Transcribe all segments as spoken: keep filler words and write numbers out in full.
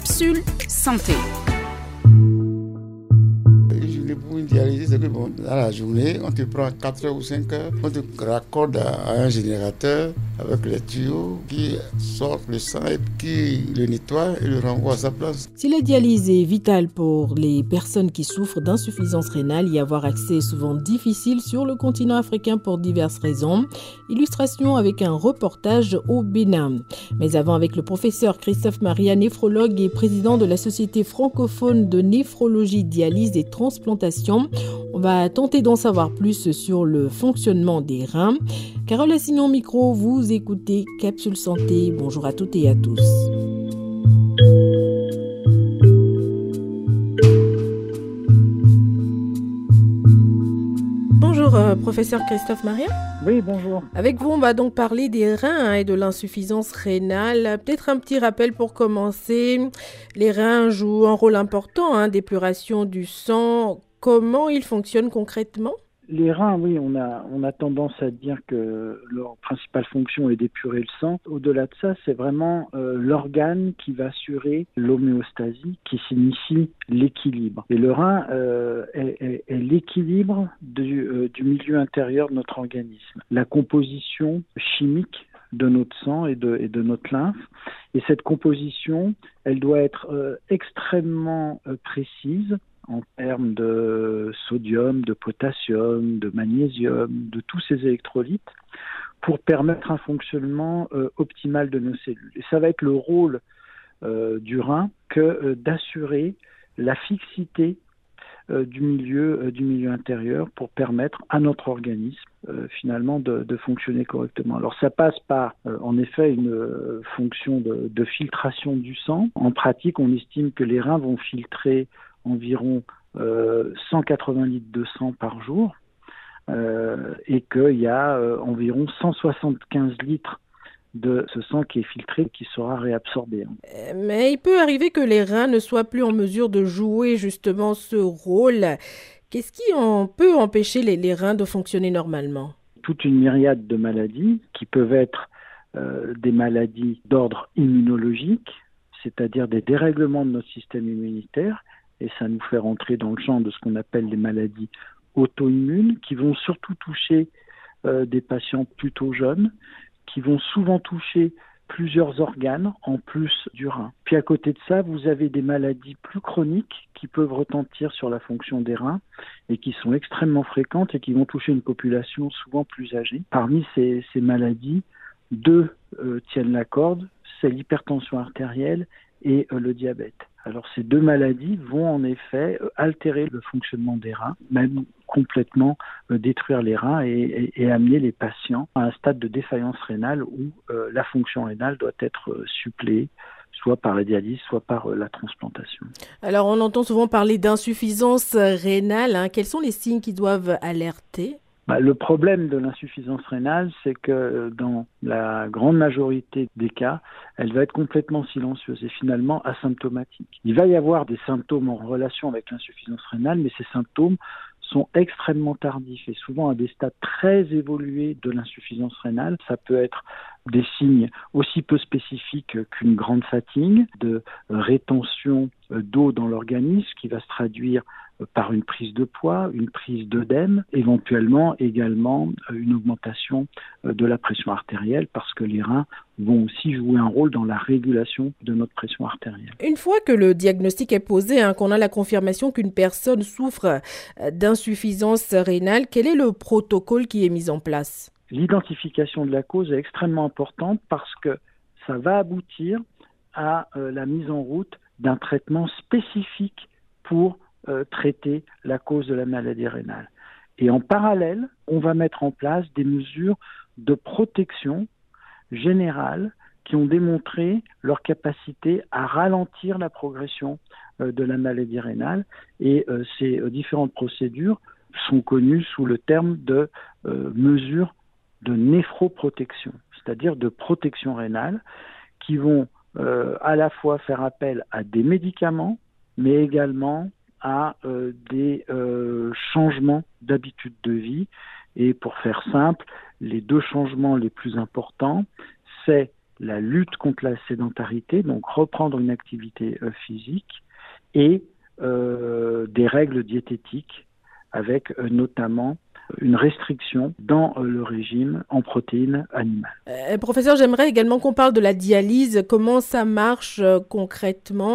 Capsule santé. Une journée pour une dialyse, c'est que bon, dans la journée, on te prend quatre heures ou cinq heures, on te raccorde à un générateur avec les tuyaux qui sortent le sang et qui le nettoie et le renvoie à sa place. Si la dialyse est vitale pour les personnes qui souffrent d'insuffisance rénale, y avoir accès est souvent difficile sur le continent africain pour diverses raisons. Illustration avec un reportage au Bénin. Mais avant, avec le professeur Christophe Maria, néphrologue et président de la Société francophone de néphrologie, dialyse et transplantation, on va tenter d'en savoir plus sur le fonctionnement des reins. Carole Assignon micro, vous écoutez Capsule Santé. Bonjour à toutes et à tous. Bonjour, euh, professeur Christophe Maria. Oui, bonjour. Avec vous, on va donc parler des reins hein, et de l'insuffisance rénale. Peut-être un petit rappel pour commencer. Les reins jouent un rôle important, hein, d'épuration du sang. Comment ils fonctionnent concrètement ? Les reins, oui, on a, on a tendance à dire que leur principale fonction est d'épurer le sang. Au-delà de ça, c'est vraiment euh, l'organe qui va assurer l'homéostasie, qui signifie l'équilibre. Et le rein euh, est, est, est l'équilibre du, euh, du milieu intérieur de notre organisme. La composition chimique de notre sang et de, et de notre lymphe. Et cette composition, elle doit être euh, extrêmement euh, précise, en termes de sodium, de potassium, de magnésium, de tous ces électrolytes, pour permettre un fonctionnement euh, optimal de nos cellules. Et ça va être le rôle euh, du rein que euh, d'assurer la fixité euh, du milieu euh, du milieu intérieur pour permettre à notre organisme euh, finalement de, de fonctionner correctement. Alors ça passe par euh, en effet une euh, fonction de, de filtration du sang. En pratique, on estime que les reins vont filtrer environ euh, cent quatre-vingts litres de sang par jour euh, et qu'il y a euh, environ cent soixante-quinze litres de ce sang qui est filtré qui sera réabsorbé. Mais il peut arriver que les reins ne soient plus en mesure de jouer justement ce rôle. Qu'est-ce qui en peut empêcher les, les reins de fonctionner normalement ? Toute une myriade de maladies qui peuvent être euh, des maladies d'ordre immunologique, c'est-à-dire des dérèglements de notre système immunitaire. Et ça nous fait rentrer dans le champ de ce qu'on appelle les maladies auto-immunes, qui vont surtout toucher euh, des patients plutôt jeunes, qui vont souvent toucher plusieurs organes en plus du rein. Puis à côté de ça, vous avez des maladies plus chroniques qui peuvent retentir sur la fonction des reins et qui sont extrêmement fréquentes et qui vont toucher une population souvent plus âgée. Parmi ces, ces maladies, deux euh, tiennent la corde, c'est l'hypertension artérielle et euh, le diabète. Alors ces deux maladies vont en effet altérer le fonctionnement des reins, même complètement euh, détruire les reins et, et, et amener les patients à un stade de défaillance rénale où euh, la fonction rénale doit être euh, suppléée, soit par la dialyse, soit par euh, la transplantation. Alors on entend souvent parler d'insuffisance rénale. Hein. Quels sont les signes qui doivent alerter ? Bah, le problème de l'insuffisance rénale, c'est que dans la grande majorité des cas, elle va être complètement silencieuse et finalement asymptomatique. Il va y avoir des symptômes en relation avec l'insuffisance rénale, mais ces symptômes sont extrêmement tardifs et souvent à des stades très évolués de l'insuffisance rénale. Ça peut être des signes aussi peu spécifiques qu'une grande fatigue, de rétention d'eau dans l'organisme qui va se traduire par une prise de poids, une prise d'œdème, éventuellement également une augmentation de la pression artérielle parce que les reins vont aussi jouer un rôle dans la régulation de notre pression artérielle. Une fois que le diagnostic est posé, hein, qu'on a la confirmation qu'une personne souffre d'insuffisance rénale, quel est le protocole qui est mis en place ? L'identification de la cause est extrêmement importante parce que ça va aboutir à euh, la mise en route d'un traitement spécifique pour euh, traiter la cause de la maladie rénale. Et en parallèle, on va mettre en place des mesures de protection générale qui ont démontré leur capacité à ralentir la progression euh, de la maladie rénale. Et euh, ces euh, différentes procédures sont connues sous le terme de euh, mesures de néphroprotection, c'est-à-dire de protection rénale, qui vont euh, à la fois faire appel à des médicaments, mais également à euh, des euh, changements d'habitude de vie. Et pour faire simple, les deux changements les plus importants, c'est la lutte contre la sédentarité, donc reprendre une activité euh, physique, et euh, des règles diététiques avec euh, notamment une restriction dans euh, le régime en protéines animales. Euh, professeur, j'aimerais également qu'on parle de la dialyse. Comment ça marche euh, concrètement ?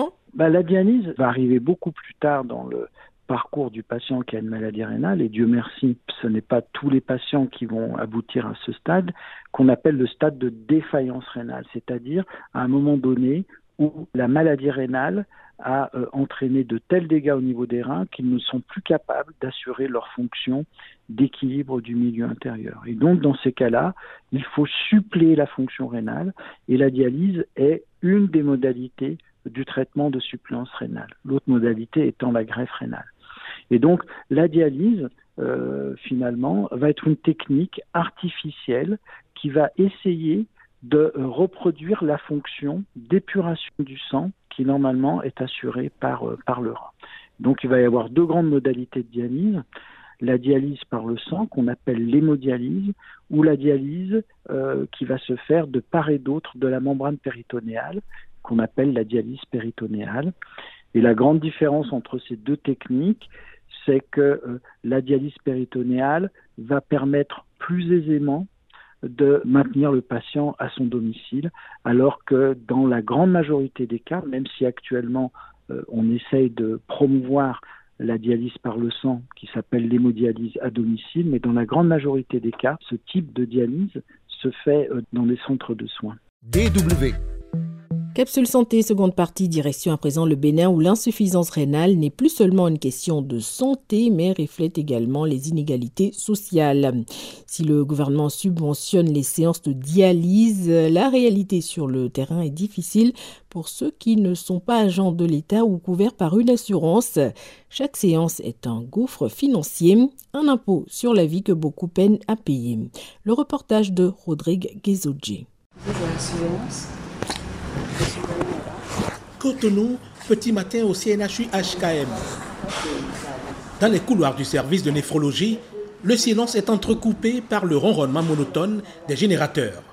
Bah, la dialyse va arriver beaucoup plus tard dans le parcours du patient qui a une maladie rénale, et Dieu merci, ce n'est pas tous les patients qui vont aboutir à ce stade, qu'on appelle le stade de défaillance rénale, c'est-à-dire à un moment donné où la maladie rénale a euh, entraîné de tels dégâts au niveau des reins qu'ils ne sont plus capables d'assurer leur fonction d'équilibre du milieu intérieur. Et donc, dans ces cas-là, il faut suppléer la fonction rénale, et la dialyse est une des modalités du traitement de suppléance rénale. L'autre modalité étant la greffe rénale. Et donc, la dialyse, euh, finalement, va être une technique artificielle qui va essayer de euh, reproduire la fonction d'épuration du sang qui, normalement, est assurée par, euh, par le rein. Donc, il va y avoir deux grandes modalités de dialyse. La dialyse par le sang, qu'on appelle l'hémodialyse, ou la dialyse euh, qui va se faire de part et d'autre de la membrane péritonéale, qu'on appelle la dialyse péritonéale. Et la grande différence entre ces deux techniques, c'est que euh, la dialyse péritonéale va permettre plus aisément de maintenir le patient à son domicile, alors que dans la grande majorité des cas, même si actuellement euh, on essaye de promouvoir la dialyse par le sang qui s'appelle l'hémodialyse à domicile, mais dans la grande majorité des cas, ce type de dialyse se fait euh, dans les centres de soins. D W Capsule Santé, seconde partie, direction à présent le Bénin où l'insuffisance rénale n'est plus seulement une question de santé, mais reflète également les inégalités sociales. Si le gouvernement subventionne les séances de dialyse, la réalité sur le terrain est difficile pour ceux qui ne sont pas agents de l'État ou couverts par une assurance. Chaque séance est un gouffre financier, un impôt sur la vie que beaucoup peinent à payer. Le reportage de Rodrigue Guézodji. Cotonou, petit matin au C N H U H K M. Dans les couloirs du service de néphrologie, le silence est entrecoupé par le ronronnement monotone des générateurs.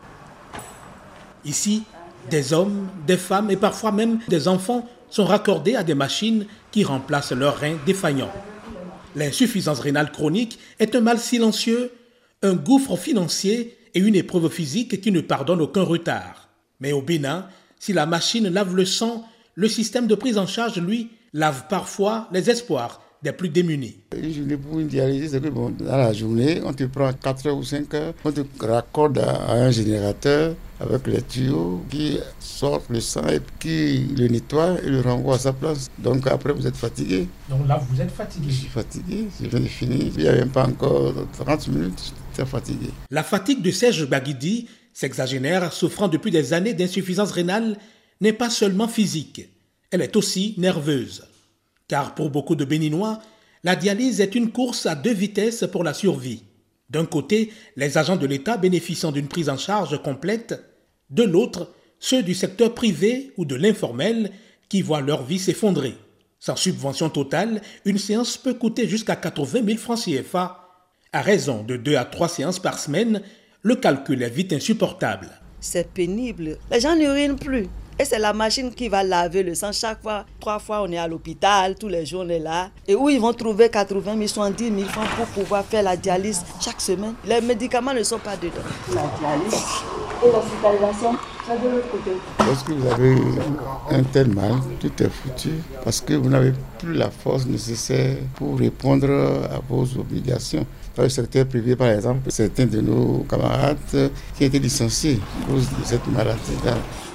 Ici, des hommes, des femmes et parfois même des enfants sont raccordés à des machines qui remplacent leurs reins défaillants. L'insuffisance rénale chronique est un mal silencieux, un gouffre financier et une épreuve physique qui ne pardonne aucun retard. Mais au Bénin, si la machine lave le sang, le système de prise en charge, lui, lave parfois les espoirs des plus démunis. Une journée pour une dialyse, c'est que bon, dans la journée, on te prend quatre heures ou cinq heures, on te raccorde à un générateur avec les tuyaux qui sortent le sang et qui le nettoient et le renvoient à sa place. Donc après, vous êtes fatigué. Donc là, vous êtes fatigué. Je suis fatigué, je viens de finir. Il n'y a même pas encore trente minutes, j'étais fatigué. La fatigue de Serge Baguidi, sexagénaire souffrant depuis des années d'insuffisance rénale, n'est pas seulement physique, elle est aussi nerveuse. Car pour beaucoup de Béninois, la dialyse est une course à deux vitesses pour la survie. D'un côté, les agents de l'État bénéficiant d'une prise en charge complète, de l'autre, ceux du secteur privé ou de l'informel qui voient leur vie s'effondrer. Sans subvention totale, une séance peut coûter jusqu'à quatre-vingt mille francs C F A. À raison de deux à trois séances par semaine, le calcul est vite insupportable. C'est pénible. Les gens n'urinent plus. Et c'est la machine qui va laver le sang. Chaque fois, trois fois, on est à l'hôpital, tous les jours, on est là. Et où ils vont trouver quatre-vingt mille, soixante-dix mille francs pour pouvoir faire la dialyse chaque semaine. Les médicaments ne sont pas dedans. La dialyse et l'hospitalisation, c'est de l'autre côté. Lorsque vous avez un tel mal, tout est foutu parce que vous n'avez plus la force nécessaire pour répondre à vos obligations. Dans le secteur privé, par exemple, certains de nos camarades qui ont été licenciés à cause de cette maladie-là.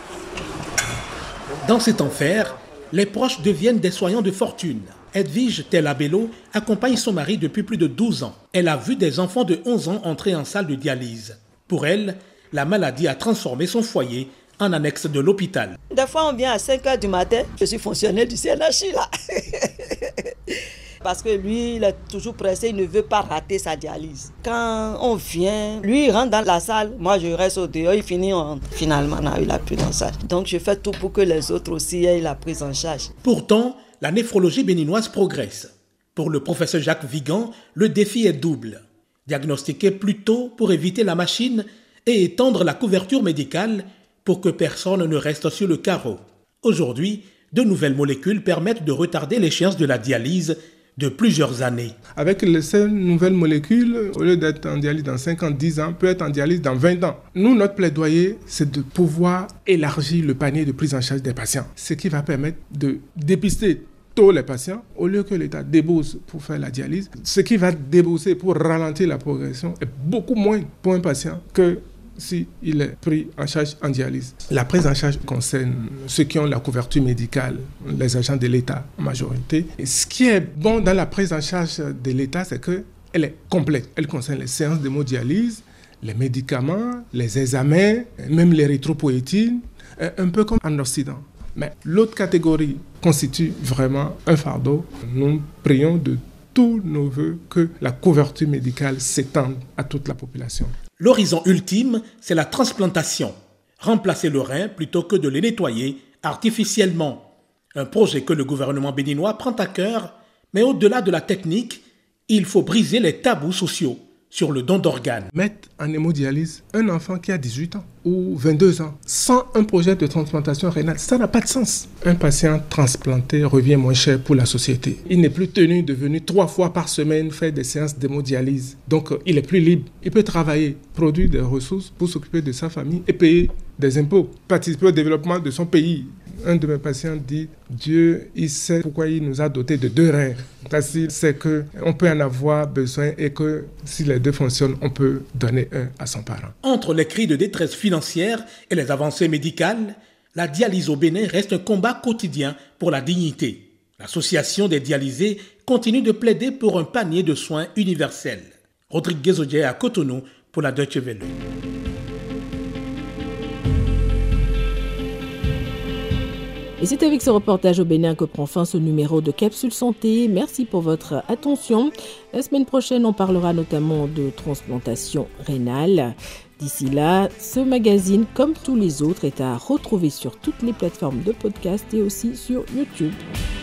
Dans cet enfer, les proches deviennent des soignants de fortune. Edwige Telabello accompagne son mari depuis plus de douze ans. Elle a vu des enfants de onze ans entrer en salle de dialyse. Pour elle, la maladie a transformé son foyer en annexe de l'hôpital. Des fois, on vient à cinq heures du matin. Je suis fonctionnaire du C N H U là. Parce que lui, il est toujours pressé, il ne veut pas rater sa dialyse. Quand on vient, lui, il rentre dans la salle, moi je reste au dehors, il finit, on... finalement, on a eu la prise en charge. Donc je fais tout pour que les autres aussi aient la prise en charge. Pourtant, la néphrologie béninoise progresse. Pour le professeur Jacques Vigan, le défi est double. Diagnostiquer plus tôt pour éviter la machine et étendre la couverture médicale, pour que personne ne reste sur le carreau. Aujourd'hui, de nouvelles molécules permettent de retarder l'échéance de la dialyse de plusieurs années. Avec ces nouvelles molécules, au lieu d'être en dialyse dans cinq ans, dix ans, peut être en dialyse dans vingt ans. Nous, notre plaidoyer, c'est de pouvoir élargir le panier de prise en charge des patients, ce qui va permettre de dépister tôt les patients, au lieu que l'État débourse pour faire la dialyse. Ce qui va débourser pour ralentir la progression est beaucoup moins pour un patient que s'il est pris en charge en dialyse. La prise en charge concerne ceux qui ont la couverture médicale, les agents de l'État en majorité. Et ce qui est bon dans la prise en charge de l'État, c'est qu'elle est complète. Elle concerne les séances d'hémodialyse, les médicaments, les examens, même l'érythropoïétine, un peu comme en Occident. Mais l'autre catégorie constitue vraiment un fardeau. Nous prions de tous nos voeux que la couverture médicale s'étende à toute la population. L'horizon ultime, c'est la transplantation. Remplacer le rein plutôt que de le nettoyer artificiellement. Un projet que le gouvernement béninois prend à cœur, mais au-delà de la technique, il faut briser les tabous sociaux sur le don d'organes. Mettre en hémodialyse un enfant qui a dix-huit ans ou vingt-deux ans sans un projet de transplantation rénale, ça n'a pas de sens. Un patient transplanté revient moins cher pour la société. Il n'est plus tenu de venir trois fois par semaine faire des séances d'hémodialyse. Donc, il est plus libre. Il peut travailler, produire des ressources pour s'occuper de sa famille et payer des impôts, participer au développement de son pays. Un de mes patients dit « Dieu, il sait pourquoi il nous a dotés de deux reins. » Parce qu'il sait qu'on peut en avoir besoin et que si les deux fonctionnent, on peut donner un à son parent. Entre les cris de détresse financière et les avancées médicales, la dialyse au Bénin reste un combat quotidien pour la dignité. L'association des dialysés continue de plaider pour un panier de soins universel. Rodrigue Odier à Cotonou pour la Deutsche Welle. Et c'est avec ce reportage au Bénin que prend fin ce numéro de Capsule Santé. Merci pour votre attention. La semaine prochaine, on parlera notamment de transplantation rénale. D'ici là, ce magazine, comme tous les autres, est à retrouver sur toutes les plateformes de podcast et aussi sur YouTube.